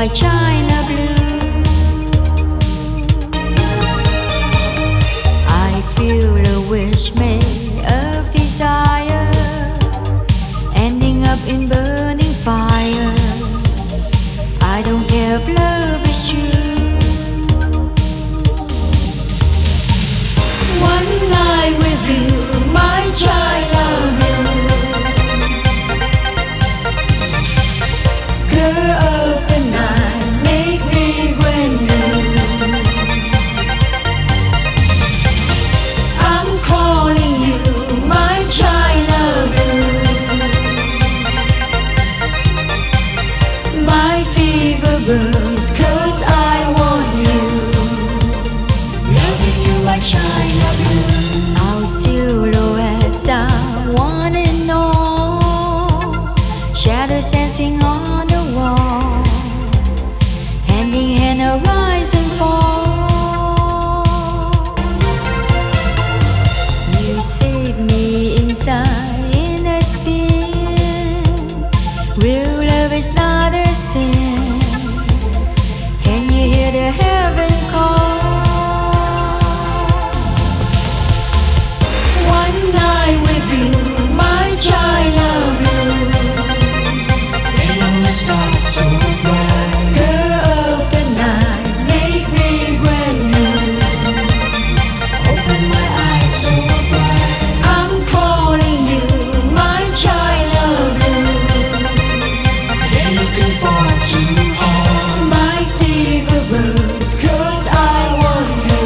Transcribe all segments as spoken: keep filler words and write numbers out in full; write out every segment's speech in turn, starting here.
my China blue. I feel a wish made of desire, ending up in burning fire. I don't care if love is true. One night with you, my China blue. Girl of the night, make me brand new. I'm calling you, my China blue. My fever burns 'cause I want you. Loving you, my China blue. I'll still low as I want and all. Shadows dancing on the wall, hand in hand, a rise and fall. You save me inside in a spin. Real love is not a sin. Can you hear the heaven call? One night with you, my China blue. Stars so bright. Girl of the night, make me brand new. Open my eyes so bright. I'm calling you, my China blue. They're looking forward to home. My fever burns 'cause I want you.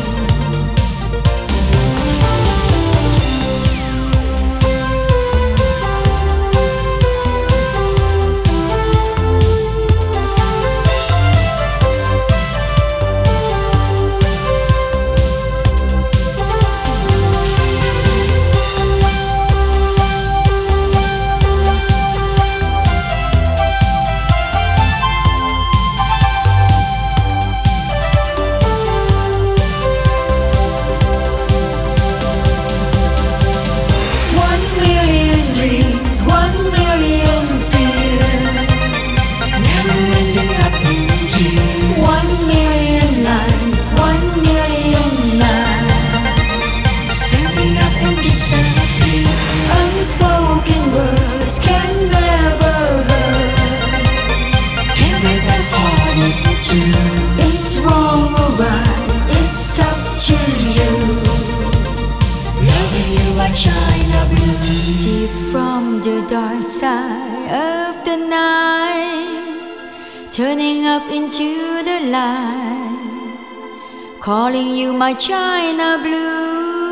It's wrong or right, it's up to you. Loving you, my China blue. Deep from the dark side of the night, turning up into the light, calling you, my China blue.